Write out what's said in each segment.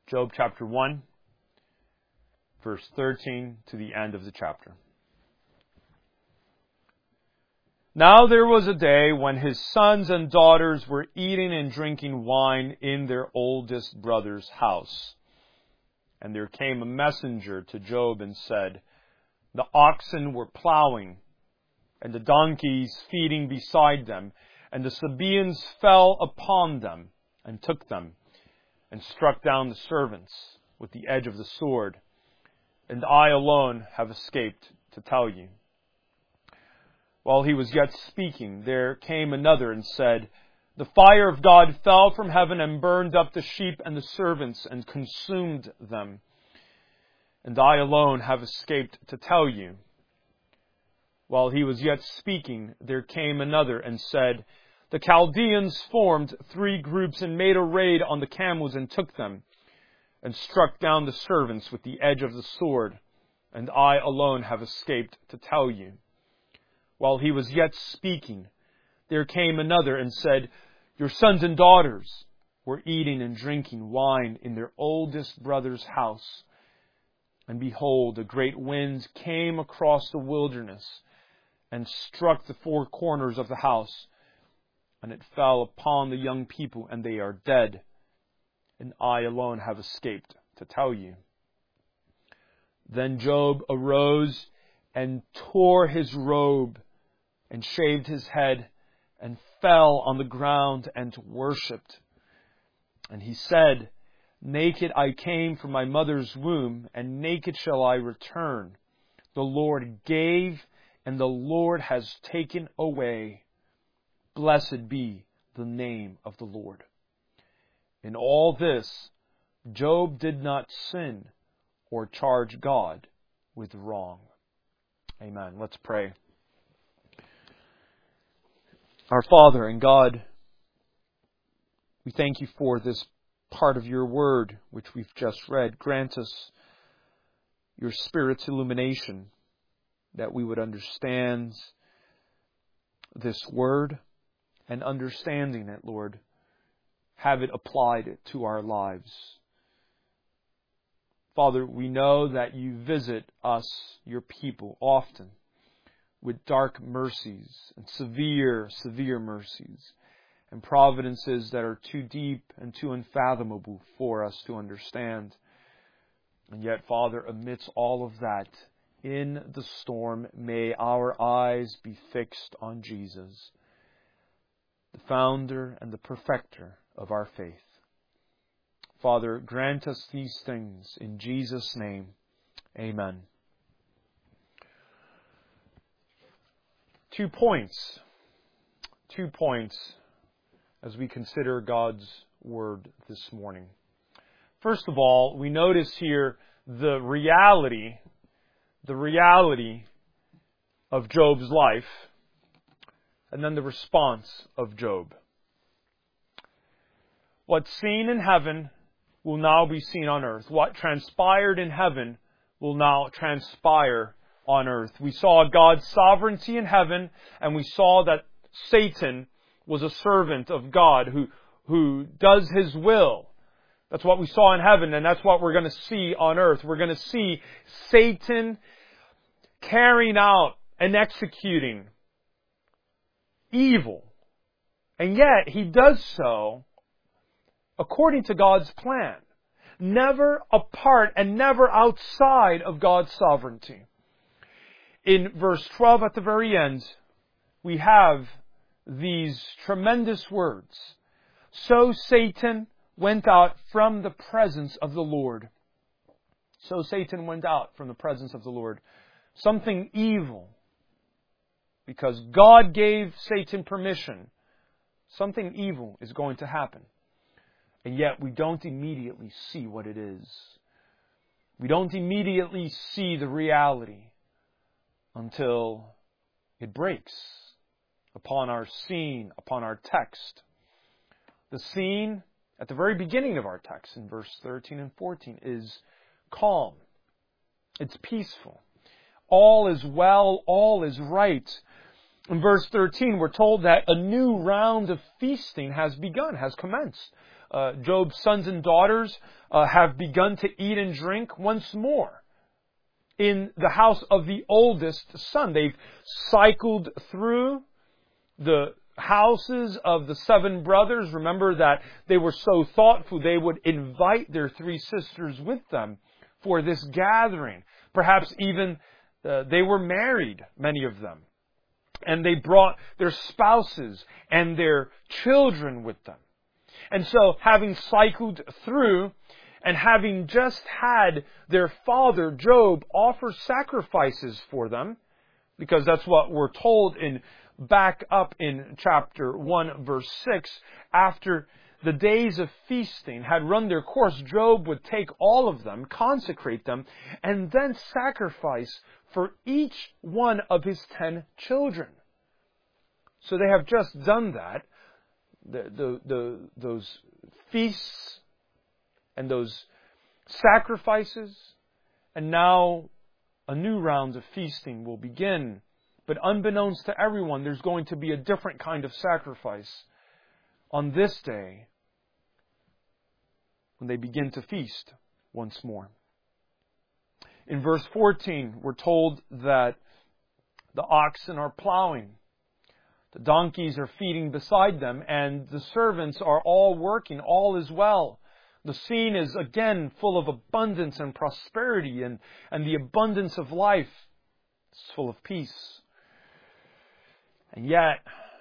Job chapter 1, verse 13 to the end of the chapter. Now there was a day when his sons and daughters were eating and drinking wine in their oldest brother's house. And there came a messenger to Job and said, The oxen were plowing, and the donkeys feeding beside them, and the Sabaeans fell upon them, and took them, and struck down the servants with the edge of the sword. And I alone have escaped to tell you. While he was yet speaking, there came another and said, The fire of God fell from heaven and burned up the sheep and the servants and consumed them. And I alone have escaped to tell you. While he was yet speaking, there came another and said, The Chaldeans formed 3 groups and made a raid on the camels and took them, and struck down the servants with the edge of the sword. And I alone have escaped to tell you. While he was yet speaking, there came another and said, Your sons and daughters were eating and drinking wine in their oldest brother's house. And behold, a great wind came across the wilderness and struck the 4 corners of the house. And it fell upon the young people, and they are dead. And I alone have escaped to tell you. Then Job arose and tore his robe and shaved his head and fell on the ground and worshipped. And he said, Naked I came from my mother's womb, and naked shall I return. The Lord gave, and the Lord has taken away. Blessed be the name of the Lord. In all this, Job did not sin or charge God with wrong. Amen. Let's pray. Our Father and God, we thank you for this part of your word which we've just read. Grant us your Spirit's illumination that we would understand this word, and understanding it, Lord, have it applied to our lives. Father, we know that you visit us, your people, often with dark mercies and severe mercies and providences that are too deep and too unfathomable for us to understand. And yet, Father, amidst all of that, in the storm, may our eyes be fixed on Jesus, the founder and the perfecter of our faith. Father, grant us these things in Jesus' name. Amen. 2 points. 2 points as we consider God's Word this morning. First of all, we notice here the reality of Job's life, and then the response of Job. What's seen in heaven will now be seen on earth. What transpired in heaven will now transpire on earth. We saw God's sovereignty in heaven, and we saw that Satan was a servant of God who does His will. That's what we saw in heaven, and that's what we're going to see on earth. We're going to see Satan carrying out and executing evil. And yet, he does so according to God's plan. Never apart and never outside of God's sovereignty. In verse 12 at the very end, we have these tremendous words. So Satan went out from the presence of the Lord. So Satan went out from the presence of the Lord. Something evil. Because God gave Satan permission. Something evil is going to happen. And yet we don't immediately see what it is. We don't immediately see the reality until it breaks upon our scene, upon our text. The scene at the very beginning of our text in verse 13 and 14 is calm. It's peaceful. All is well, all is right. In verse 13, we're told that a new round of feasting has begun, has commenced. Job's sons and daughters have begun to eat and drink once more in the house of the oldest son. They've cycled through the houses of the 7 brothers. Remember that they were so thoughtful they would invite their 3 sisters with them for this gathering. Perhaps even they were married, many of them. And they brought their spouses and their children with them. And so, having cycled through and having just had their father, Job, offer sacrifices for them, because that's what we're told back up in chapter 1, verse 6, after the days of feasting had run their course, Job would take all of them, consecrate them, and then sacrifice for each one of his 10 children. So they have just done that. Those feasts and those sacrifices, and now a new round of feasting will begin. But unbeknownst to everyone, there's going to be a different kind of sacrifice on this day when they begin to feast once more. In verse 14, we're told that the oxen are plowing, the donkeys are feeding beside them, and the servants are all working. All is well. The scene is again full of abundance and prosperity, and the abundance of life is full of peace. And yet,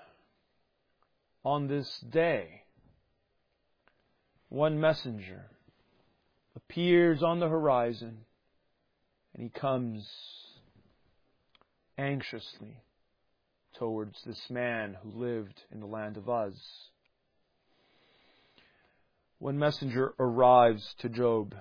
on this day, one messenger appears on the horizon, and he comes anxiously towards this man who lived in the land of Uz. One messenger arrives to Job,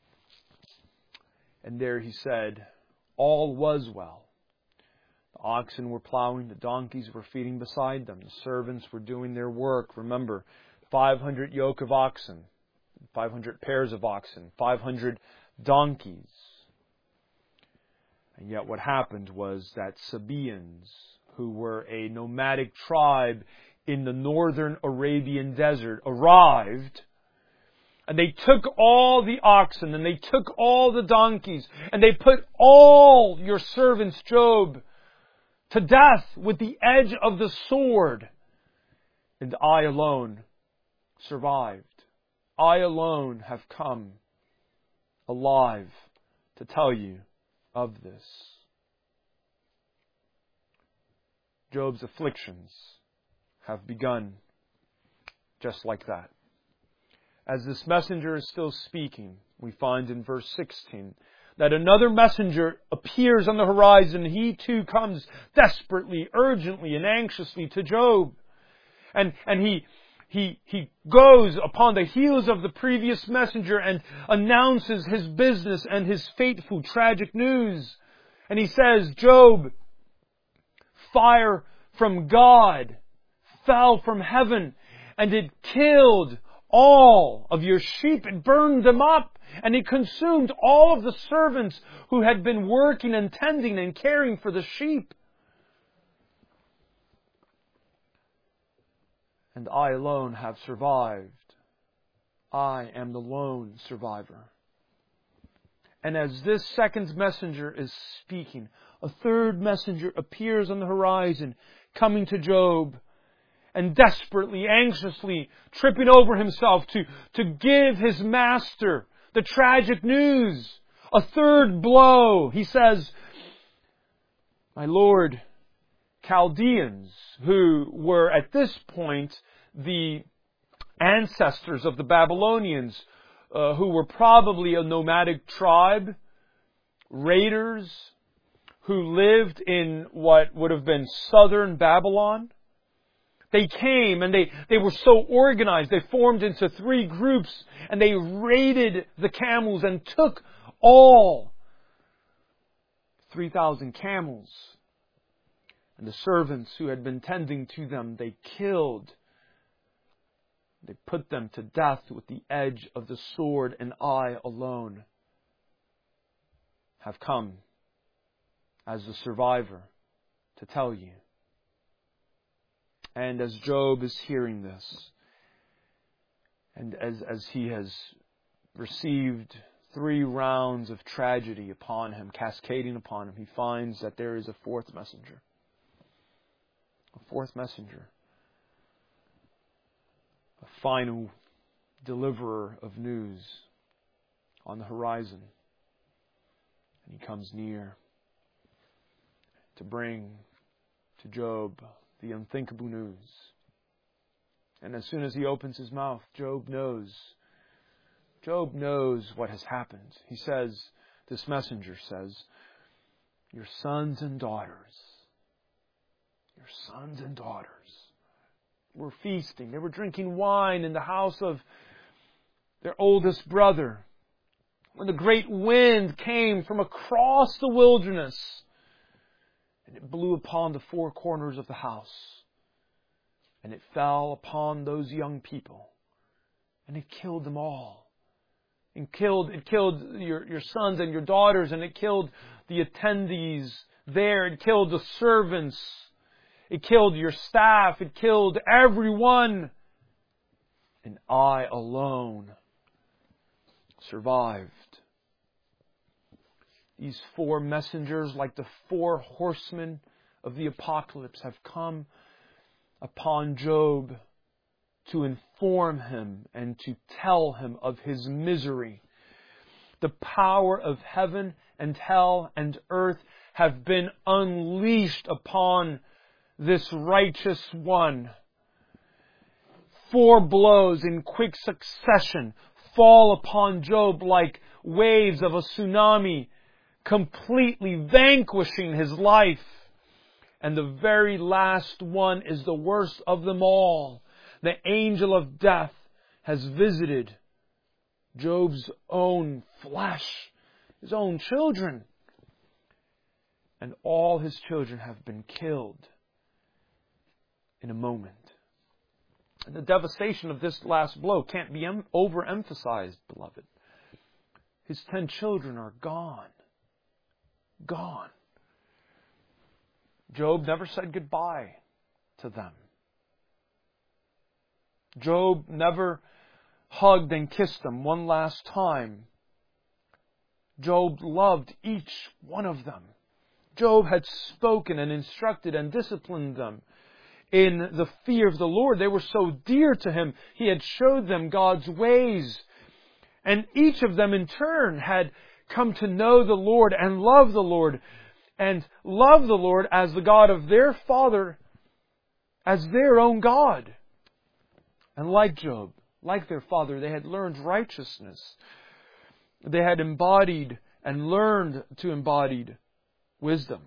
and there he said, all was well. The oxen were plowing, the donkeys were feeding beside them, the servants were doing their work. Remember, 500 yoke of oxen, 500 pairs of oxen, 500 donkeys. And yet what happened was that Sabaeans, who were a nomadic tribe in the northern Arabian desert, arrived, and they took all the oxen, and they took all the donkeys, and they put all your servants, Job, to death with the edge of the sword. And I alone survived. I alone have come alive to tell you of this. Job's afflictions have begun just like that. As this messenger is still speaking, we find in verse 16 that another messenger appears on the horizon. He too comes desperately, urgently, and anxiously to Job. And he goes upon the heels of the previous messenger and announces his business and his fateful, tragic news. And he says, Job, fire from God fell from heaven, and it killed all of your sheep. It burned them up, and it consumed all of the servants who had been working and tending and caring for the sheep. And I alone have survived. I am the lone survivor. And as this second messenger is speaking, a third messenger appears on the horizon, coming to Job, and desperately, anxiously, tripping over himself to give his master the tragic news. A third blow. He says, my lord, Chaldeans, who were at this point the ancestors of the Babylonians, who were probably a nomadic tribe, raiders, who lived in what would have been southern Babylon. They came and they were so organized. They formed into 3 groups, and they raided the camels and took all 3,000 camels. And the servants who had been tending to them, they killed. They put them to death with the edge of the sword, and I alone have come as the survivor to tell you. And as Job is hearing this, And as he has received 3 rounds of tragedy upon him, cascading upon him, he finds that there is a fourth messenger. A fourth messenger. A final deliverer of news on the horizon. And he comes near to bring to Job the unthinkable news. And as soon as he opens his mouth, Job knows what has happened. He says, this messenger says, your sons and daughters were feasting. They were drinking wine in the house of their oldest brother. When the great wind came from across the wilderness, and it blew upon the 4 corners of the house, and it fell upon those young people, and it killed them all. It killed your sons and your daughters, and it killed the attendees there. It killed the servants. It killed your staff. It killed everyone. And I alone survived. These 4 messengers, like the 4 horsemen of the apocalypse, have come upon Job to inform him and to tell him of his misery. The power of heaven and hell and earth have been unleashed upon this righteous one. 4 blows in quick succession fall upon Job like waves of a tsunami, completely vanquishing his life. And the very last one is the worst of them all. The angel of death has visited Job's own flesh, his own children. And all his children have been killed in a moment. And the devastation of this last blow can't be overemphasized, beloved. His 10 children are gone. Gone. Job never said goodbye to them. Job never hugged and kissed them one last time. Job loved each one of them. Job had spoken and instructed and disciplined them in the fear of the Lord. They were so dear to him. He had showed them God's ways. And each of them in turn had come to know the Lord and love the Lord. And love the Lord as the God of their father, as their own God. And like Job, like their father, they had learned righteousness. They had embodied and learned to embody wisdom.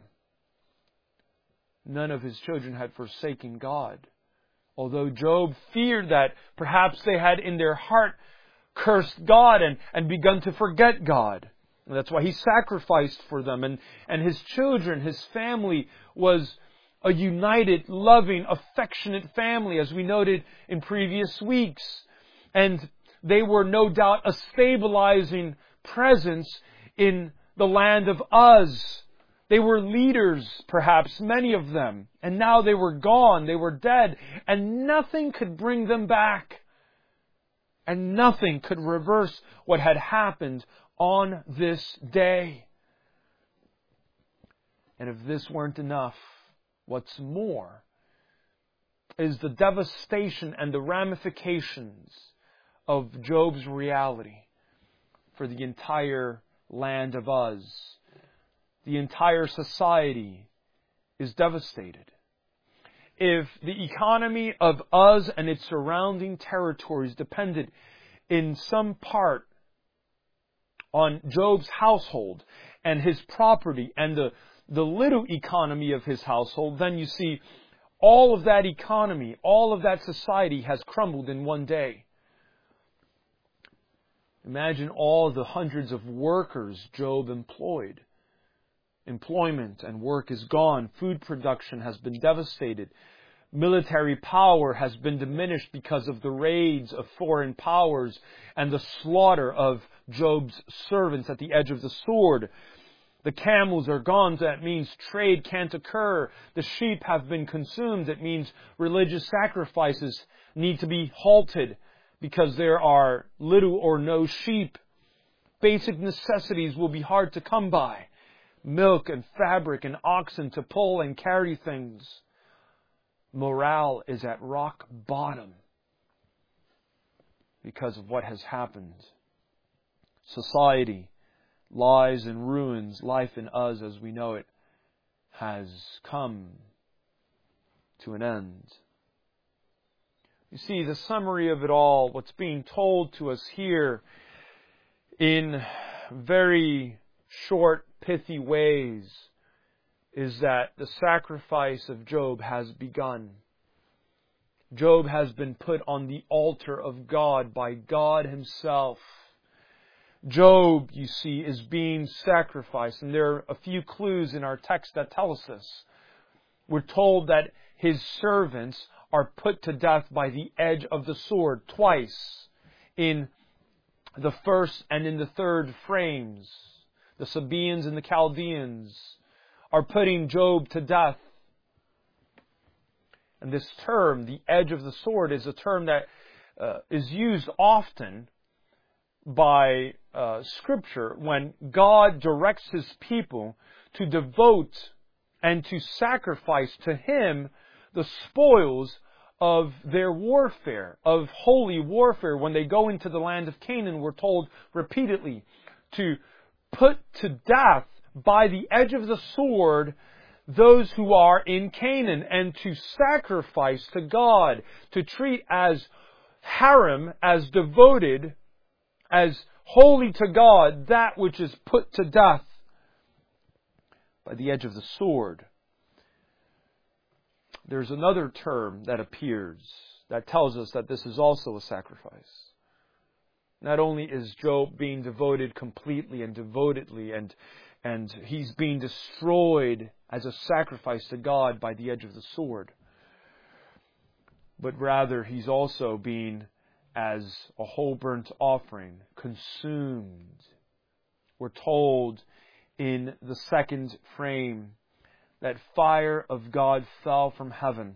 None of his children had forsaken God. Although Job feared that perhaps they had in their heart cursed God and begun to forget God. And that's why he sacrificed for them. And his children, his family, was a united, loving, affectionate family, as we noted in previous weeks. And they were no doubt a stabilizing presence in the land of Uz. They were leaders, perhaps, many of them. And now they were gone, they were dead, and nothing could bring them back. And nothing could reverse what had happened on this day. And if this weren't enough, what's more is the devastation and the ramifications of Job's reality for the entire land of Uz. The entire society is devastated. If the economy of Uz and its surrounding territories depended in some part on Job's household and his property and the little economy of his household, then you see all of that economy, all of that society has crumbled in one day. Imagine all the hundreds of workers Job employed. Employment and work is gone. Food production has been devastated. Military power has been diminished because of the raids of foreign powers and the slaughter of Job's servants at the edge of the sword. The camels are gone. That means trade can't occur. The sheep have been consumed. That means religious sacrifices need to be halted. because there are little or no sheep. Basic necessities will be hard to come by. Milk and fabric and oxen to pull and carry things. Morale is at rock bottom because of what has happened. Society lies in ruins. Life in us as we know it has come to an end. You see, the summary of it all, what's being told to us here in very short, pithy ways, is that the sacrifice of Job has begun. Job has been put on the altar of God by God Himself. Job, you see, is being sacrificed. And there are a few clues in our text that tell us this. We're told that his servants are put to death by the edge of the sword twice in the first and in the third frames. The Sabaeans and the Chaldeans are putting Job to death. And this term, the edge of the sword, is a term that is used often by Scripture when God directs His people to devote and to sacrifice to Him the spoils of their warfare, of holy warfare. When they go into the land of Canaan, we're told repeatedly to put to death by the edge of the sword those who are in Canaan, and to sacrifice to God, to treat as haram, as devoted, as holy to God, that which is put to death by the edge of the sword. There's another term that appears that tells us that this is also a sacrifice. Not only is Job being devoted completely and devotedly, and he's being destroyed as a sacrifice to God by the edge of the sword, but rather he's also being, as a whole burnt offering, consumed. We're told in the second frame that fire of God fell from heaven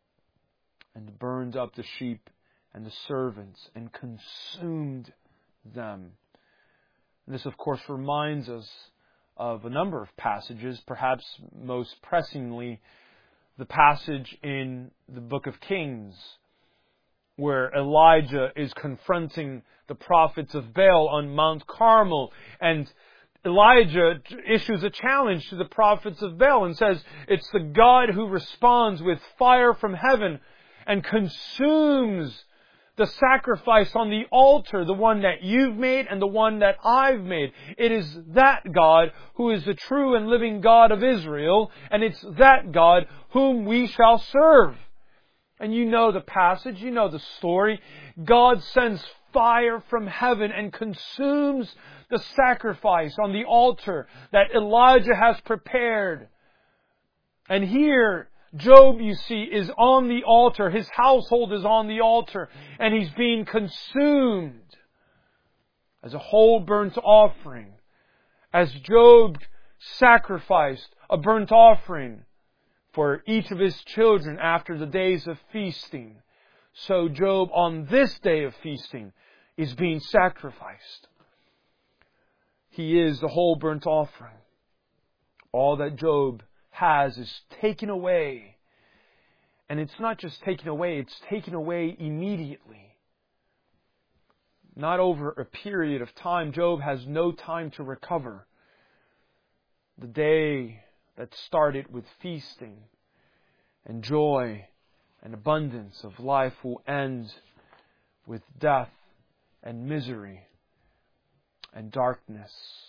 and burned up the sheep and the servants and consumed them. And this, of course, reminds us of a number of passages, perhaps most pressingly the passage in the book of Kings, where Elijah is confronting the prophets of Baal on Mount Carmel, and Elijah issues a challenge to the prophets of Baal and says, it's the God who responds with fire from heaven and consumes the sacrifice on the altar, the one that you've made and the one that I've made. It is that God who is the true and living God of Israel, and it's that God whom we shall serve. And you know the passage, you know the story. God sends fire from heaven and consumes the sacrifice on the altar that Elijah has prepared. And here, Job, you see, is on the altar. His household is on the altar. And he's being consumed as a whole burnt offering. As Job sacrificed a burnt offering for each of his children after the days of feasting, so Job on this day of feasting is being sacrificed. He is the whole burnt offering. All that Job has is taken away. And it's not just taken away, it's taken away immediately. Not over a period of time. Job has no time to recover. The day that started with feasting and joy and abundance of life will end with death and misery and darkness.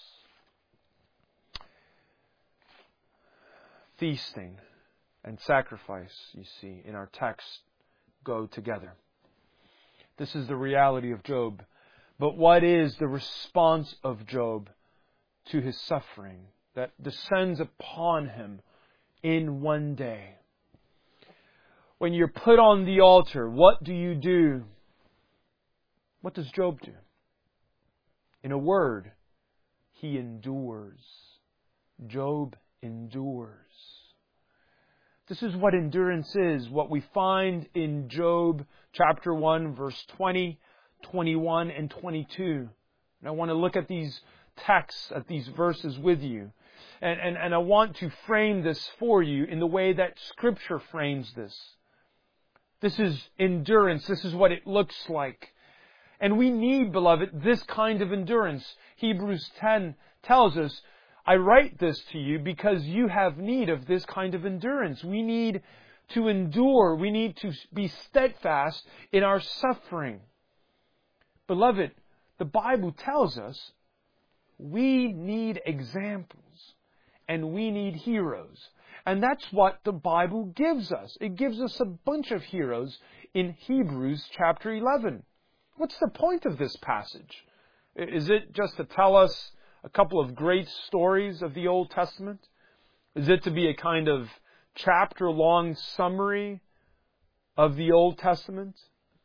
Feasting and sacrifice, you see, in our text go together. This is the reality of Job. But what is the response of Job to his suffering that descends upon him in one day? When you're put on the altar, what do you do? What does Job do? In a word, he endures. Job endures. This is what endurance is. What we find in Job chapter 1, verse 20 21 and 22. And I want to look at these texts, at these verses with you. And I want to frame this for you in the way that Scripture frames this. This is endurance. This is what it looks like. And we need, beloved, this kind of endurance. Hebrews 10 tells us, I write this to you because you have need of this kind of endurance. We need to endure. We need to be steadfast in our suffering. Beloved, the Bible tells us we need examples and we need heroes. And that's what the Bible gives us. It gives us a bunch of heroes in Hebrews chapter 11. What's the point of this passage? Is it just to tell us a couple of great stories of the Old Testament? Is it to be a kind of chapter-long summary of the Old Testament?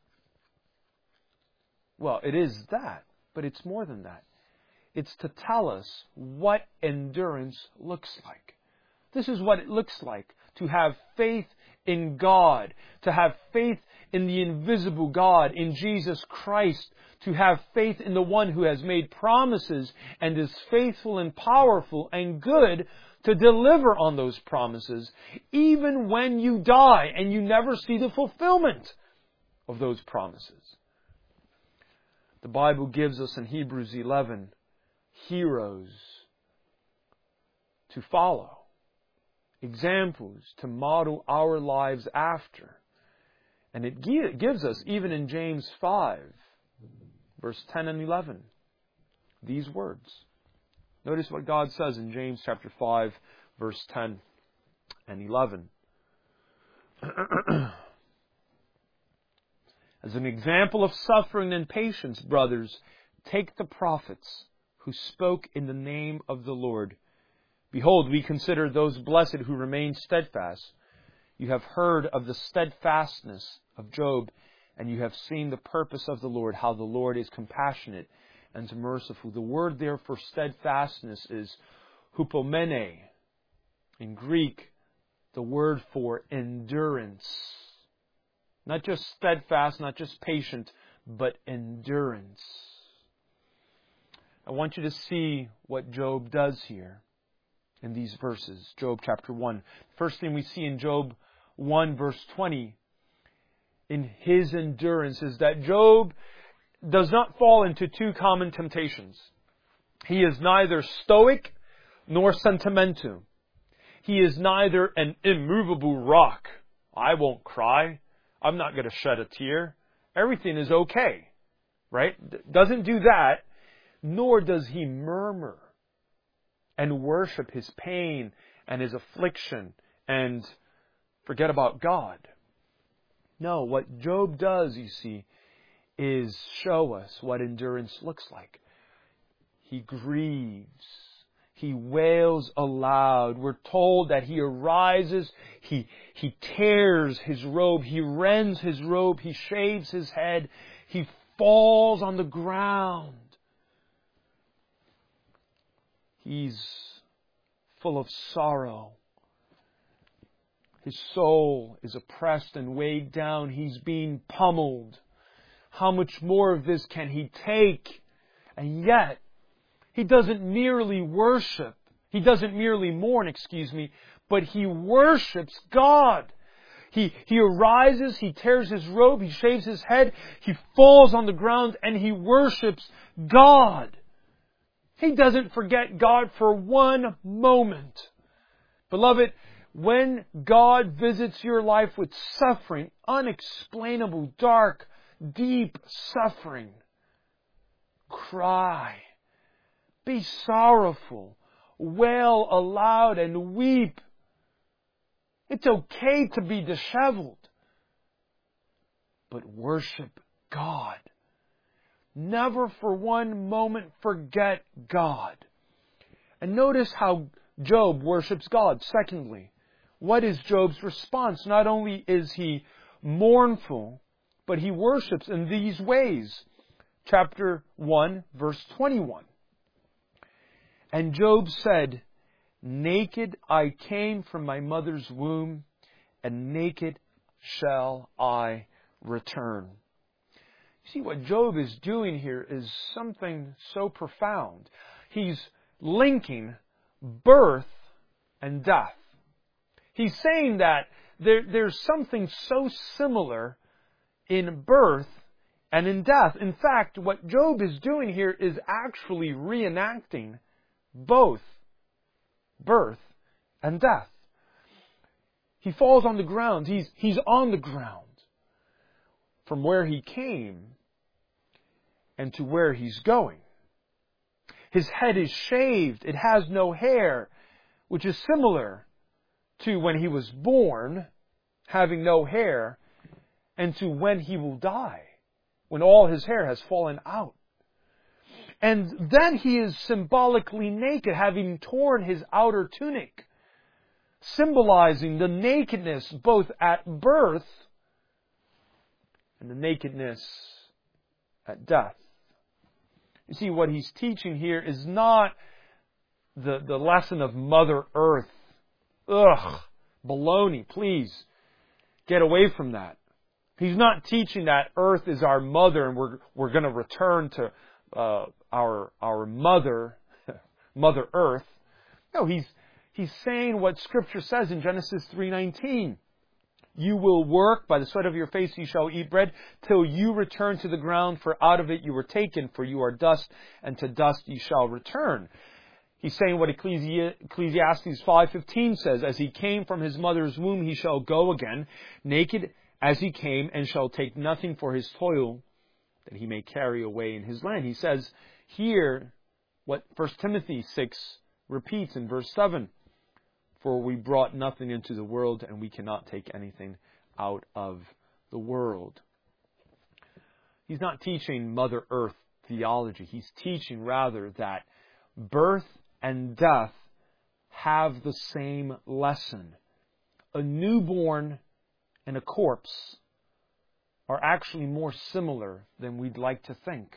Well, it is that, but it's more than that. It's to tell us what endurance looks like. This is what it looks like to have faith in God, to have faith in the invisible God, in Jesus Christ, to have faith in the one who has made promises and is faithful and powerful and good to deliver on those promises, even when you die and you never see the fulfillment of those promises. The Bible gives us in Hebrews 11 heroes to follow, examples to model our lives after. And it gives us, even in James 5, verse 10 and 11, these words. Notice what God says in James chapter 5, verse 10 and 11. As an example of suffering and patience, brothers, take the prophets who spoke in the name of the Lord. Behold, we consider those blessed who remain steadfast. You have heard of the steadfastness of Job, and you have seen the purpose of the Lord, how the Lord is compassionate and merciful. The word there for steadfastness is hupomene. In Greek, the word for endurance. Not just steadfast, not just patient, but endurance. I want you to see what Job does here in these verses. Job chapter 1. First thing we see in Job 1 verse 20 in his endurance is that Job does not fall into two common temptations. He is neither stoic nor sentimental. He is neither an immovable rock. I won't cry. I'm not going to shed a tear. Everything is okay. Right? Doesn't do that. Nor does he murmur and worship his pain and his affliction and forget about God. No, what Job does, you see, is show us what endurance looks like. He grieves. He wails aloud. We're told that he arises, he tears his robe, he rends his robe, he shaves his head, he falls on the ground. He's full of sorrow. His soul is oppressed and weighed down. He's being pummeled. How much more of this can he take? And yet, he doesn't merely worship. He doesn't merely mourn, but he worships God. He arises, he tears his robe, he shaves his head, he falls on the ground, and he worships God. He doesn't forget God for one moment. Beloved, when God visits your life with suffering, unexplainable, dark, deep suffering, cry. Be sorrowful. Wail aloud and weep. It's okay to be disheveled. But worship God. Never for one moment forget God. And notice how Job worships God. Secondly, what is Job's response? Not only is he mournful, but he worships in these ways. Chapter 1, verse 21. And Job said, naked I came from my mother's womb, and naked shall I return. You see, what Job is doing here is something so profound. He's linking birth and death. He's saying that there's something so similar in birth and in death. In fact, what Job is doing here is actually reenacting both birth and death. He falls on the ground. He's on the ground from where he came and to where he's going. His head is shaved. It has no hair, which is similar to when he was born, having no hair, and to when he will die, when all his hair has fallen out. And then he is symbolically naked, having torn his outer tunic, symbolizing the nakedness both at birth and the nakedness at death. You see, what he's teaching here is not the lesson of Mother Earth. Ugh, baloney, please get away from that. He's not teaching that Earth is our mother and we're going to return to our mother, Mother Earth. No, he's saying what Scripture says in Genesis 3:19. You will work, by the sweat of your face you shall eat bread, till you return to the ground, for out of it you were taken, for you are dust, and to dust you shall return. He's saying what Ecclesiastes 5:15 says, as he came from his mother's womb, he shall go again, naked as he came, and shall take nothing for his toil, that he may carry away in his land. He says here what 1 Timothy 6 repeats in verse 7. For we brought nothing into the world, and we cannot take anything out of the world. He's not teaching Mother Earth theology. He's teaching rather that birth and death have the same lesson. A newborn and a corpse are actually more similar than we'd like to think.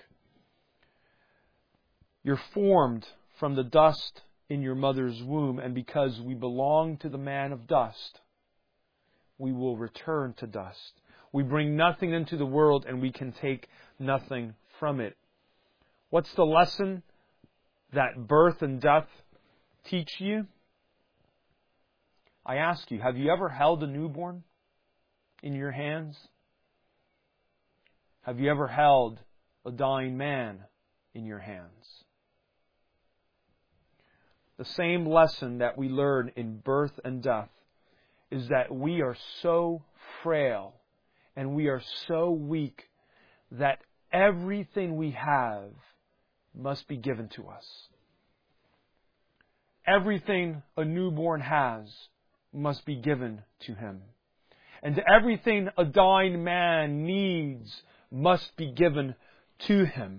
You're formed from the dust in your mother's womb, and because we belong to the man of dust, we will return to dust. We bring nothing into the world, and we can take nothing from it. What's the lesson that birth and death teach you? I ask you, have you ever held a newborn in your hands? Have you ever held a dying man in your hands? The same lesson that we learn in birth and death is that we are so frail and we are so weak that everything we have must be given to us. Everything a newborn has must be given to him. And everything a dying man needs must be given to him.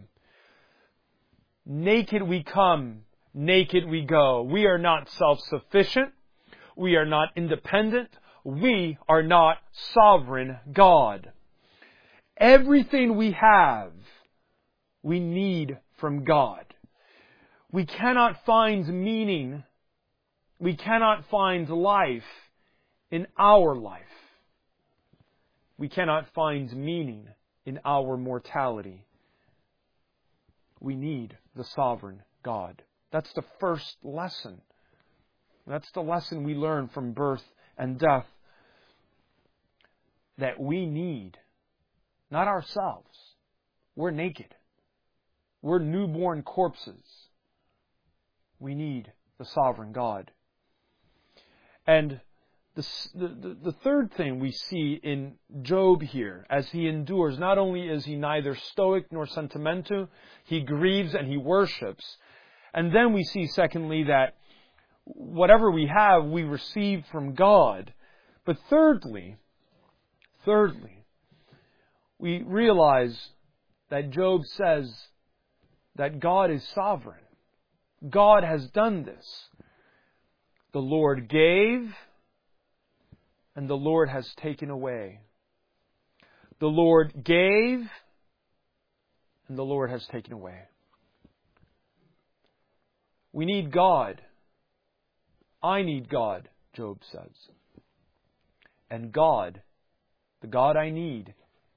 Naked we come, naked we go. We are not self-sufficient. We are not independent. We are not sovereign God. Everything we have, we need from God. We cannot find meaning. We cannot find life in our life. We cannot find meaning in our mortality. We need the sovereign God. That's the first lesson. That's the lesson we learn from birth and death. That we need, not ourselves. We're naked. We're newborn corpses. We need the sovereign God. And the third thing we see in Job here, as he endures, not only is he neither stoic nor sentimental, he grieves and he worships. And then we see, secondly, that whatever we have, we receive from God. But thirdly, we realize that Job says that God is sovereign. God has done this. The Lord gave, and the Lord has taken away. The Lord gave, and the Lord has taken away. We need God. I need God, Job says. And God, the God I need,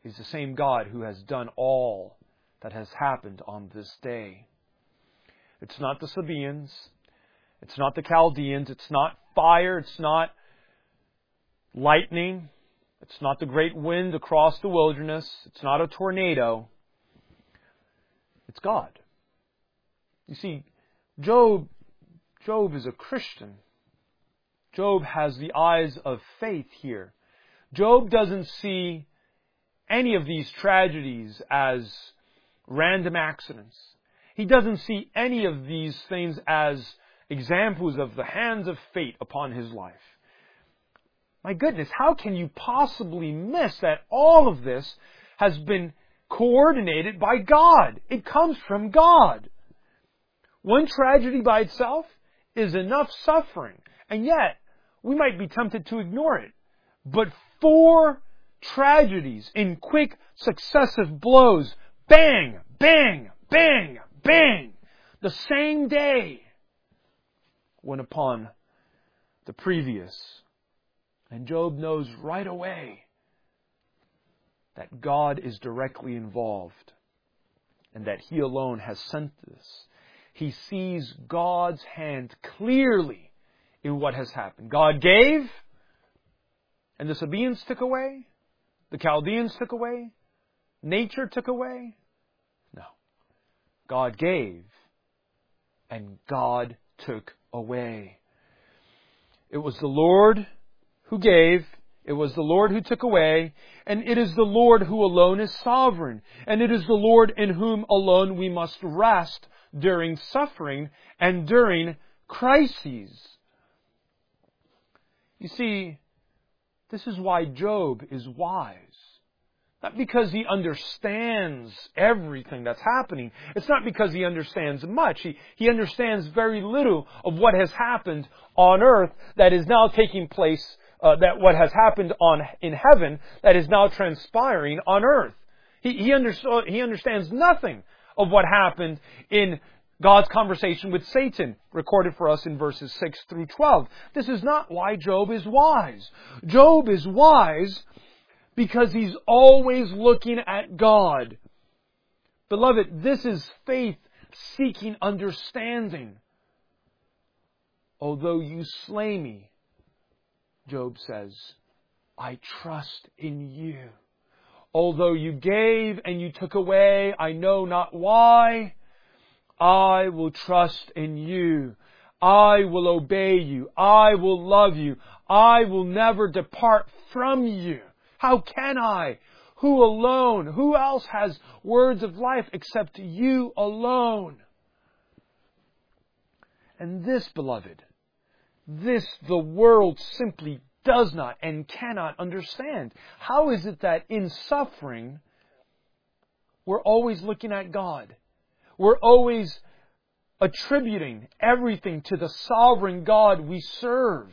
is the same God who has done all that has happened on this day. It's not the Sabaeans. It's not the Chaldeans. It's not fire. It's not lightning. It's not the great wind across the wilderness. It's not a tornado. It's God. You see, Job is a Christian. Job has the eyes of faith here. Job doesn't see any of these tragedies as random accidents. He doesn't see any of these things as examples of the hands of fate upon his life. My goodness, how can you possibly miss that all of this has been coordinated by God? It comes from God. One tragedy by itself is enough suffering, and yet we might be tempted to ignore it. But 4 tragedies in quick successive blows, bang, bang, bang, bang, the same day, went upon the previous. And Job knows right away that God is directly involved and that He alone has sent this. He sees God's hand clearly in what has happened. God gave, and the Sabaeans took away. The Chaldeans took away. Nature took away. No. God gave, and God took away. It was the Lord who gave, it was the Lord who took away, and it is the Lord who alone is sovereign, and it is the Lord in whom alone we must rest during suffering and during crises. You see, this is why Job is wise. Not because he understands everything that's happening. It's not because he understands much. He understands very little of what has happened on earth that is now taking place, that what has happened in heaven that is now transpiring on earth. He understands nothing of what happened in God's conversation with Satan, recorded for us in verses 6 through 12. This is not why Job is wise. Job is wise because he's always looking at God. Beloved, this is faith seeking understanding. Although you slay me, Job says, I trust in you. Although you gave and you took away, I know not why, I will trust in you. I will obey you. I will love you. I will never depart from you. How can I? Who alone? Who else has words of life except you alone? And this, beloved, this the world simply does not and cannot understand. How is it that in suffering, we're always looking at God? We're always attributing everything to the sovereign God we serve.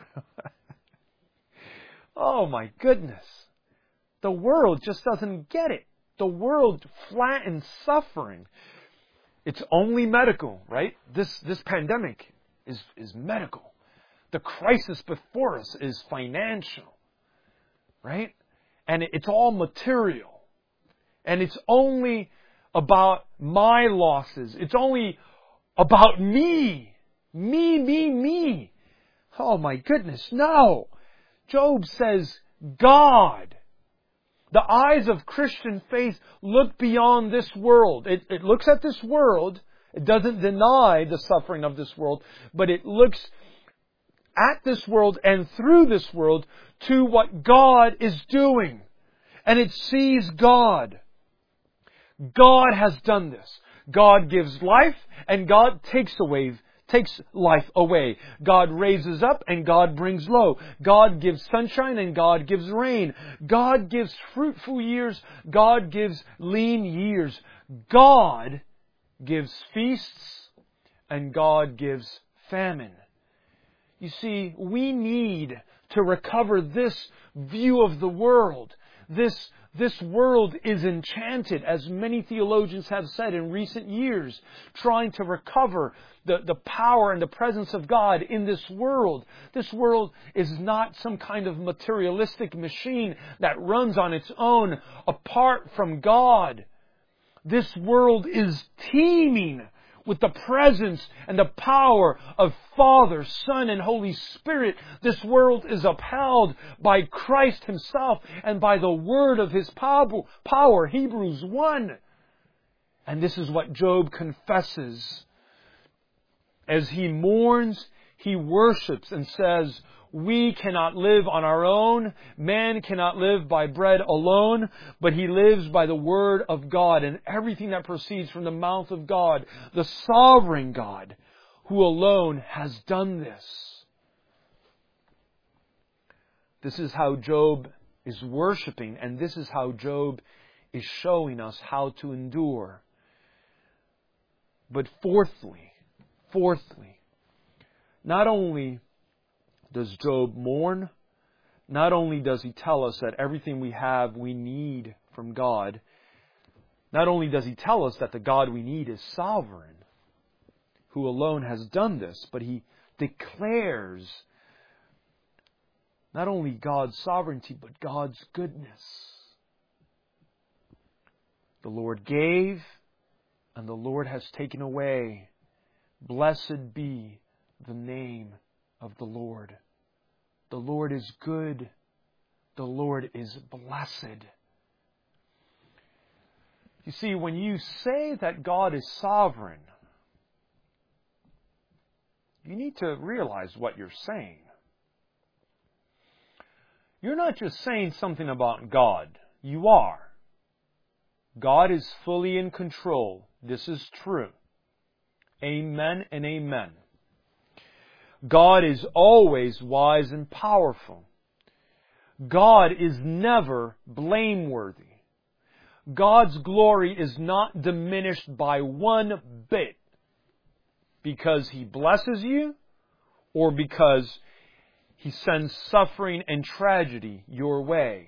Oh my goodness. The world just doesn't get it. The world flattens suffering. It's only medical, right? This pandemic is medical. The crisis before us is financial, right? And it's all material. And it's only about my losses. It's only about me. Me. Oh my goodness, no. Job says, God. The eyes of Christian faith look beyond this world. It looks at this world. It doesn't deny the suffering of this world, but it looks at this world and through this world to what God is doing. And it sees God. God has done this. God gives life and God takes life away. God raises up and God brings low. God gives sunshine and God gives rain. God gives fruitful years. God gives lean years. God gives feasts and God gives famine. You see, we need to recover this view of the world, this This world is enchanted, as many theologians have said in recent years, trying to recover the power and the presence of God in this world. This world is not some kind of materialistic machine that runs on its own apart from God. This world is teeming with the presence and the power of Father, Son, and Holy Spirit. This world is upheld by Christ Himself and by the word of His power, Hebrews 1. And this is what Job confesses. As he mourns, he worships and says, we cannot live on our own. Man cannot live by bread alone, but he lives by the word of God and everything that proceeds from the mouth of God, the sovereign God, who alone has done this. This is how Job is worshiping, and this is how Job is showing us how to endure. But fourthly, not only does Job mourn, not only does he tell us that everything we have we need from God, not only does he tell us that the God we need is sovereign, who alone has done this, but he declares not only God's sovereignty, but God's goodness. The Lord gave, and the Lord has taken away. Blessed be the name of the Lord. The Lord is good. The Lord is blessed. You see, when you say that God is sovereign, you need to realize what you're saying. You're not just saying something about God. You are. God is fully in control. This is true. Amen and amen. God is always wise and powerful. God is never blameworthy. God's glory is not diminished by one bit because He blesses you or because He sends suffering and tragedy your way.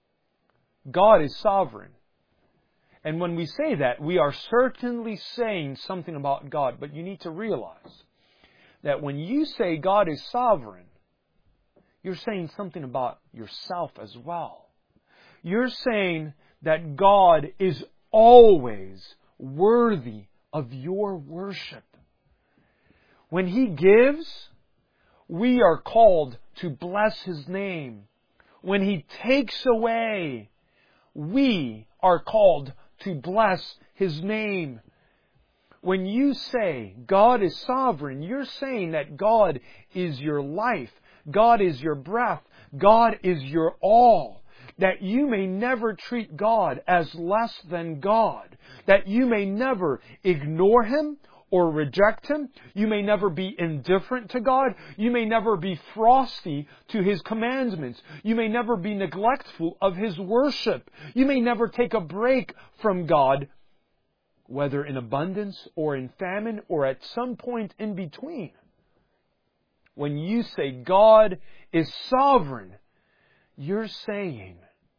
God is sovereign. And when we say that, we are certainly saying something about God. But you need to realize that when you say God is sovereign, you're saying something about yourself as well. You're saying that God is always worthy of your worship. When He gives, we are called to bless His name. When He takes away, we are called to bless His name. When you say God is sovereign, you're saying that God is your life. God is your breath. God is your all. That you may never treat God as less than God. That you may never ignore Him or reject Him. You may never be indifferent to God. You may never be frosty to His commandments. You may never be neglectful of His worship. You may never take a break from God, whether in abundance or in famine or at some point in between. When you say God is sovereign, you're saying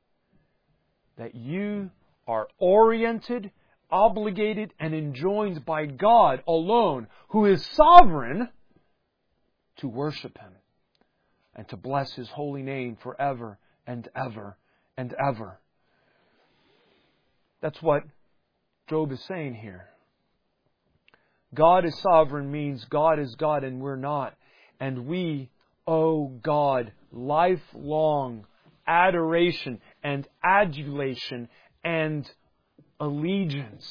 that you are oriented, obligated, and enjoined by God alone, who is sovereign, to worship Him and to bless His holy name forever and ever and ever. That's what Job is saying here. God is sovereign means God is God and we're not. And we owe God lifelong adoration and adulation and allegiance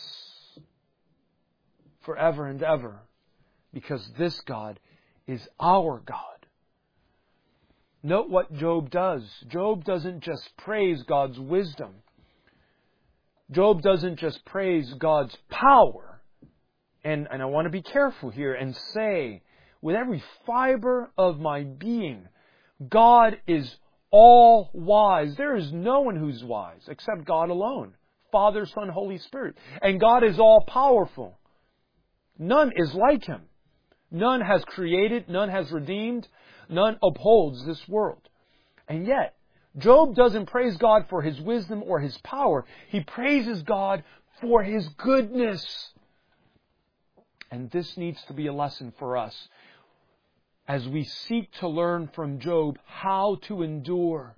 forever and ever, because this God is our God. Note what Job does. Job doesn't just praise God's wisdom. Job doesn't just praise God's power. And I want to be careful here and say, with every fiber of my being, God is all wise. There is no one who's wise except God alone. Father, Son, Holy Spirit. And God is all powerful. None is like Him. None has created, none has redeemed, none upholds this world. And yet, Job doesn't praise God for his wisdom or his power. He praises God for his goodness. And this needs to be a lesson for us as we seek to learn from Job how to endure.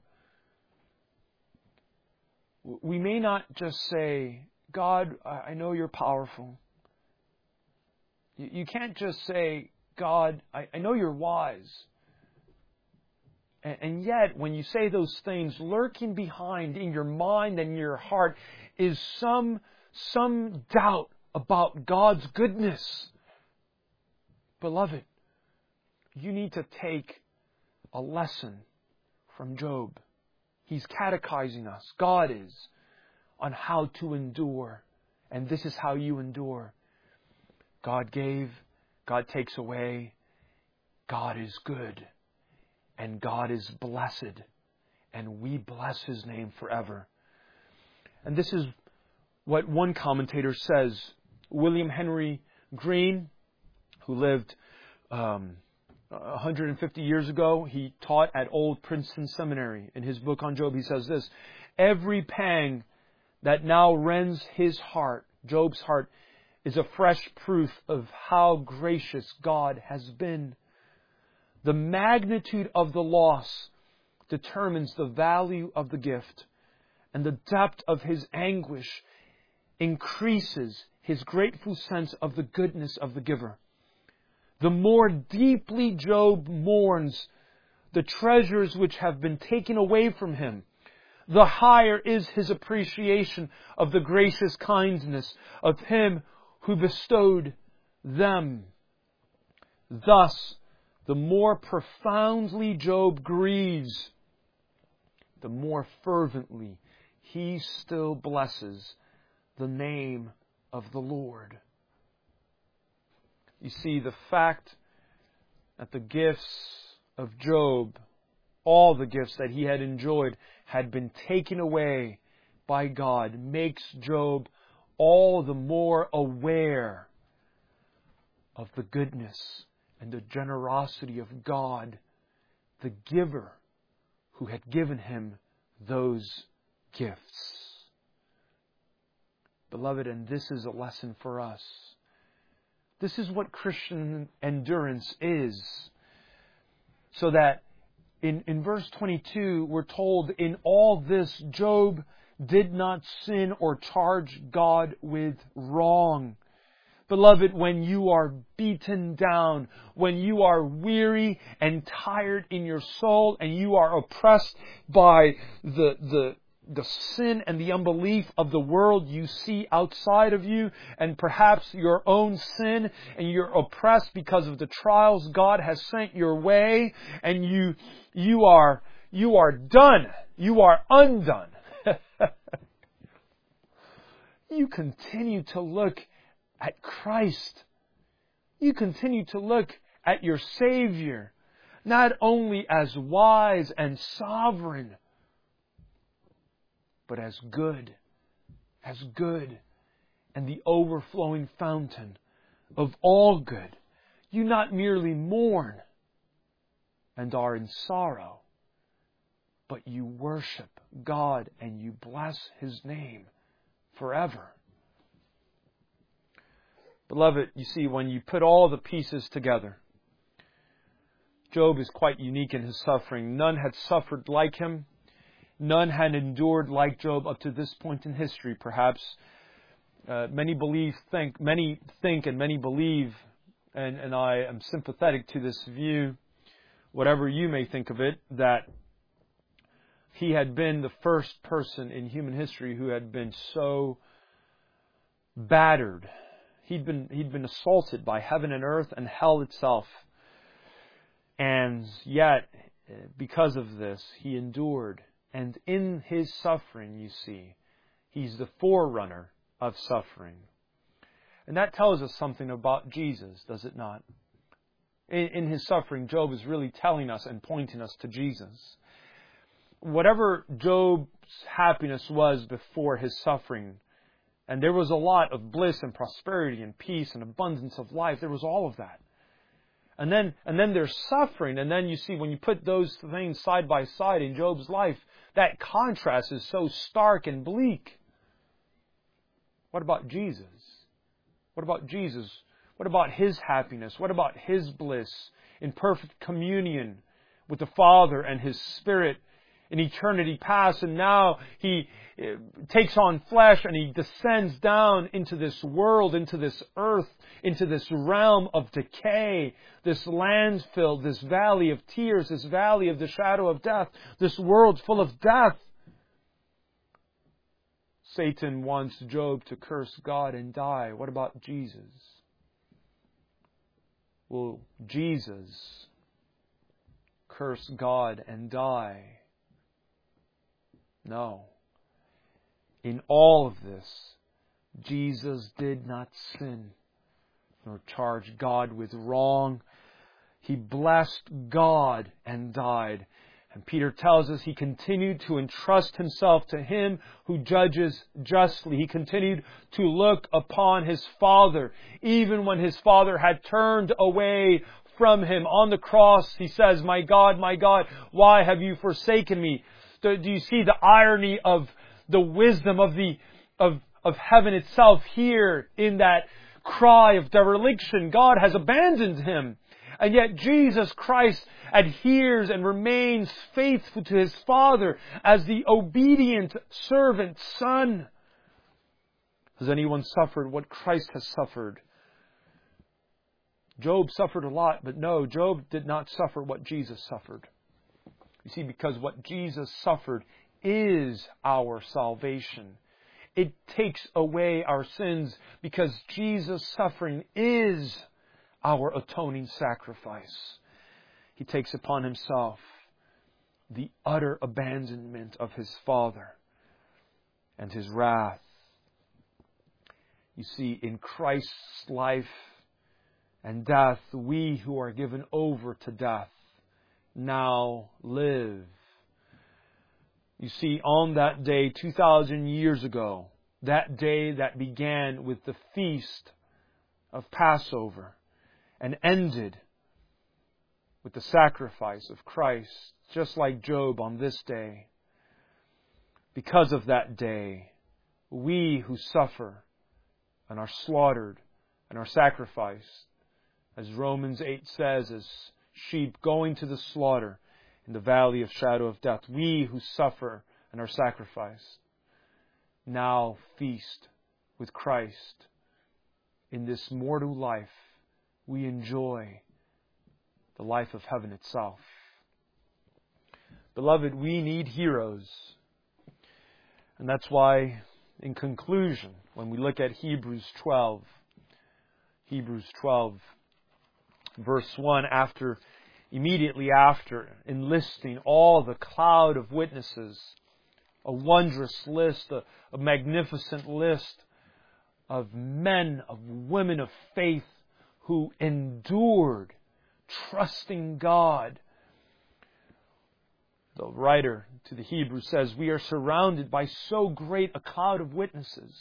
We may not just say, God, I know you're powerful. You can't just say, God, I know you're wise. And yet, when you say those things, lurking behind in your mind and your heart is some doubt about God's goodness. Beloved, you need to take a lesson from Job. He's catechizing us, God is, on how to endure. And this is how you endure. God gave, God takes away, God is good, and God is blessed, and we bless His name forever. And this is what one commentator says. William Henry Green, who lived 150 years ago, he taught at Old Princeton Seminary. In his book on Job, he says this: every pang that now rends his heart, Job's heart, is a fresh proof of how gracious God has been. The magnitude of the loss determines the value of the gift, and the depth of his anguish increases his grateful sense of the goodness of the giver. The more deeply Job mourns the treasures which have been taken away from him, the higher is his appreciation of the gracious kindness of Him who bestowed them. Thus, the more profoundly Job grieves, the more fervently he still blesses the name of the Lord. You see, the fact that the gifts of Job, all the gifts that he had enjoyed, had been taken away by God, makes Job all the more aware of the goodness and the generosity of God, the giver who had given him those gifts. Beloved, and this is a lesson for us. This is what Christian endurance is. So that in verse 22, we're told, in all this, Job did not sin or charge God with wrong. Beloved, when you are beaten down, when you are weary and tired in your soul, and you are oppressed by the sin and the unbelief of the world you see outside of you, and perhaps your own sin, and you're oppressed because of the trials God has sent your way, and you are done. You are undone. You continue to look at Christ. You continue to look at your Savior, not only as wise and sovereign, but as good, and the overflowing fountain of all good. You not merely mourn and are in sorrow, but you worship God and you bless His name forever. Beloved, you see, when you put all the pieces together, Job is quite unique in his suffering. None had suffered like him. None had endured like Job up to this point in history, perhaps. Many think and many believe, and I am sympathetic to this view, whatever you may think of it, that he had been the first person in human history who had been so battered. He'd been assaulted by heaven and earth and hell itself. And yet, because of this, he endured. And in his suffering, you see, he's the forerunner of suffering. And that tells us something about Jesus, does it not? In his suffering, Job is really telling us and pointing us to Jesus. Whatever Job's happiness was before his suffering, and there was a lot of bliss and prosperity and peace and abundance of life, there was all of that. And then there's suffering, and then you see when you put those things side by side in Job's life, that contrast is so stark and bleak. What about Jesus? What about Jesus? What about His happiness? What about His bliss in perfect communion with the Father and His Spirit in eternity past? And now He takes on flesh and He descends down into this world, into this earth, into this realm of decay, this landfill, this valley of tears, this valley of the shadow of death, this world full of death. Satan wants Job to curse God and die. What about Jesus? Will Jesus curse God and die? No. In all of this, Jesus did not sin nor charge God with wrong. He blessed God and died. And Peter tells us he continued to entrust himself to Him who judges justly. He continued to look upon his Father, even when his Father had turned away from him. On the cross, he says, my God, why have you forsaken me? Do you see the irony of the wisdom of heaven itself here in that cry of dereliction? God has abandoned him. And yet Jesus Christ adheres and remains faithful to His Father as the obedient servant son. Has anyone suffered what Christ has suffered? Job suffered a lot, but no, Job did not suffer what Jesus suffered. You see, because what Jesus suffered is our salvation. It takes away our sins because Jesus' suffering is our atoning sacrifice. He takes upon Himself the utter abandonment of His Father and His wrath. You see, in Christ's life and death, we who are given over to death now live. You see, on that day 2,000 years ago, that day that began with the feast of Passover and ended with the sacrifice of Christ, just like Job on this day. Because of that day, we who suffer and are slaughtered and are sacrificed, as Romans 8 says, as sheep going to the slaughter in the valley of shadow of death, we who suffer and are sacrificed now feast with Christ. In this mortal life, we enjoy the life of heaven itself. Beloved, we need heroes. And that's why, in conclusion, when we look at Hebrews 12, verse 1, immediately after enlisting all the cloud of witnesses, a wondrous list, a magnificent list of men, of women of faith who endured, trusting God. The writer to the Hebrews says, we are surrounded by so great a cloud of witnesses.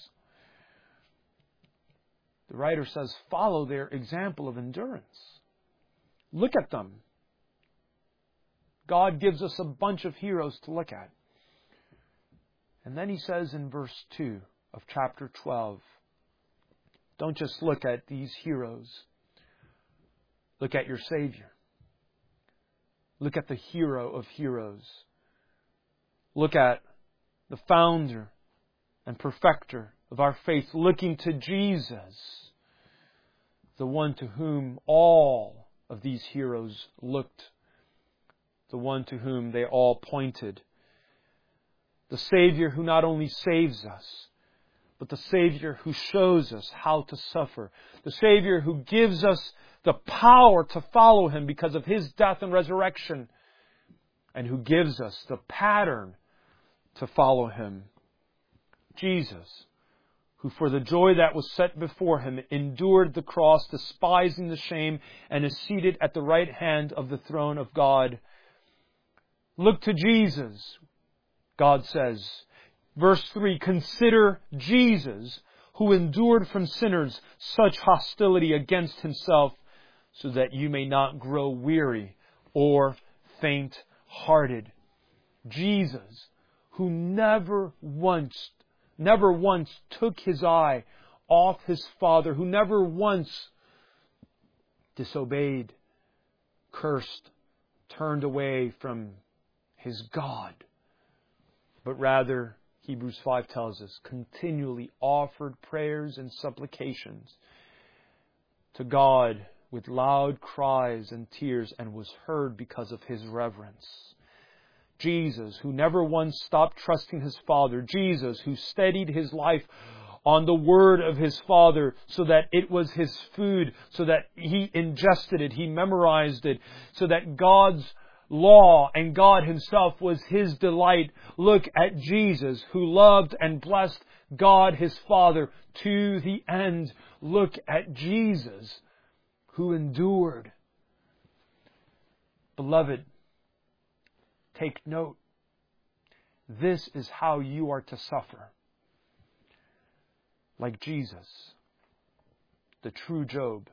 The writer says, follow their example of endurance. Look at them. God gives us a bunch of heroes to look at. And then He says in verse 2 of chapter 12, don't just look at these heroes. Look at your Savior. Look at the hero of heroes. Look at the founder and perfecter of our faith, looking to Jesus, the one to whom all of these heroes looked, the one to whom they all pointed. The Savior who not only saves us, but the Savior who shows us how to suffer. The Savior who gives us the power to follow Him because of His death and resurrection, and who gives us the pattern to follow Him. Jesus, who for the joy that was set before Him endured the cross, despising the shame, and is seated at the right hand of the throne of God. Look to Jesus, God says. Verse 3, consider Jesus, who endured from sinners such hostility against Himself, so that you may not grow weary or faint-hearted. Jesus, who never once took His eye off His Father, who never once disobeyed, cursed, turned away from His God, but rather, Hebrews 5 tells us, continually offered prayers and supplications to God with loud cries and tears, and was heard because of His reverence. Jesus, who never once stopped trusting His Father. Jesus, who steadied His life on the Word of His Father so that it was His food, so that He ingested it, He memorized it, so that God's law and God Himself was His delight. Look at Jesus, who loved and blessed God His Father to the end. Look at Jesus, who endured. Beloved, take note. This is how you are to suffer. Like Jesus, the true Job.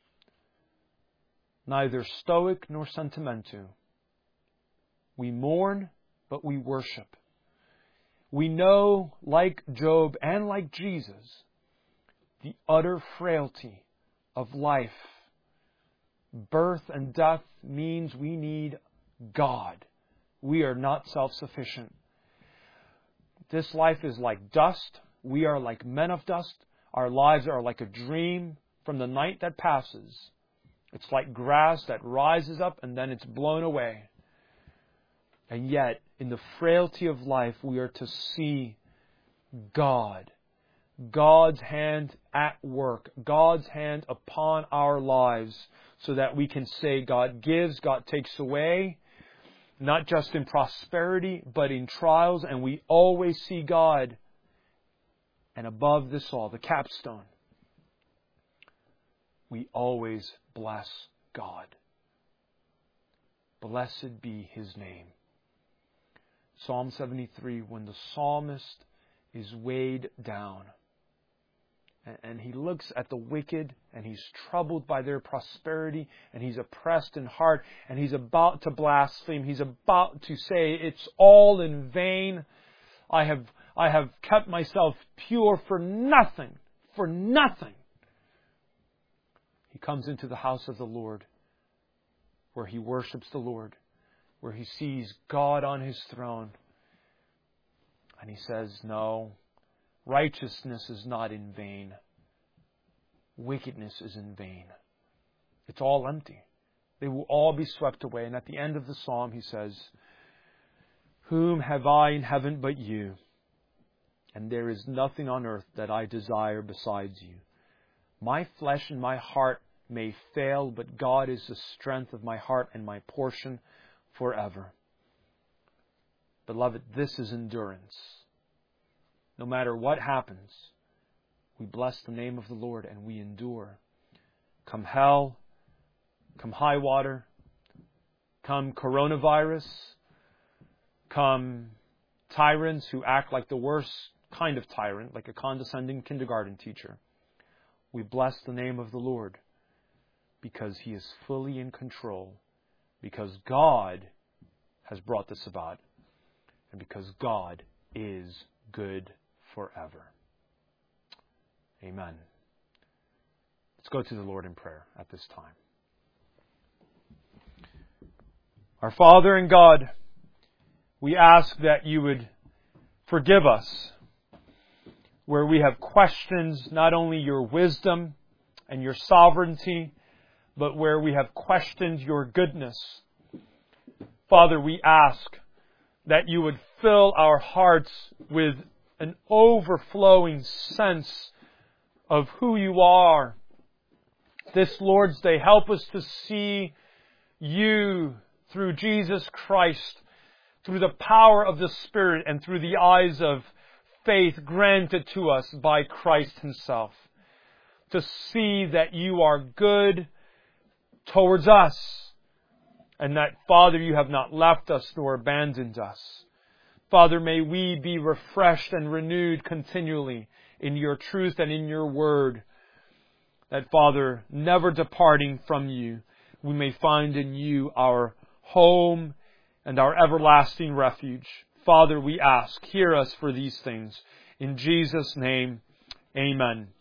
Neither stoic nor sentimental. We mourn, but we worship. We know, like Job and like Jesus, the utter frailty of life. Birth and death means we need God. We are not self-sufficient. This life is like dust. We are like men of dust. Our lives are like a dream from the night that passes. It's like grass that rises up and then it's blown away. And yet, in the frailty of life, we are to see God. God's hand at work. God's hand upon our lives, so that we can say God gives, God takes away. Not just in prosperity, but in trials. And we always see God. And above this all, the capstone, we always bless God. Blessed be His name. Psalm 73, when the psalmist is weighed down, and he looks at the wicked, and he's troubled by their prosperity, and he's oppressed in heart, and he's about to blaspheme, he's about to say, it's all in vain. I have kept myself pure for nothing, for nothing. He comes into the house of the Lord, where he worships the Lord, where he sees God on His throne. And he says, no, righteousness is not in vain. Wickedness is in vain. It's all empty. They will all be swept away. And at the end of the psalm, he says, whom have I in heaven but you? And there is nothing on earth that I desire besides you. My flesh and my heart may fail, but God is the strength of my heart and my portion forever. Beloved, this is endurance. No matter what happens, we bless the name of the Lord and we endure. Come hell, come high water, come coronavirus, come tyrants who act like the worst kind of tyrant, like a condescending kindergarten teacher. We bless the name of the Lord because He is fully in control, because God has brought this about, and because God is good forever. Amen. Let's go to the Lord in prayer at this time. Our Father and God, we ask that You would forgive us where we have questioned not only Your wisdom and Your sovereignty, but where we have questioned Your goodness. Father, we ask that You would fill our hearts with an overflowing sense of who You are. This Lord's Day, help us to see You through Jesus Christ, through the power of the Spirit and through the eyes of faith granted to us by Christ Himself. To see that You are good towards us, and that, Father, You have not left us nor abandoned us. Father, may we be refreshed and renewed continually in Your truth and in Your word. That, Father, never departing from You, we may find in You our home and our everlasting refuge. Father, we ask, hear us for these things. In Jesus' name, amen.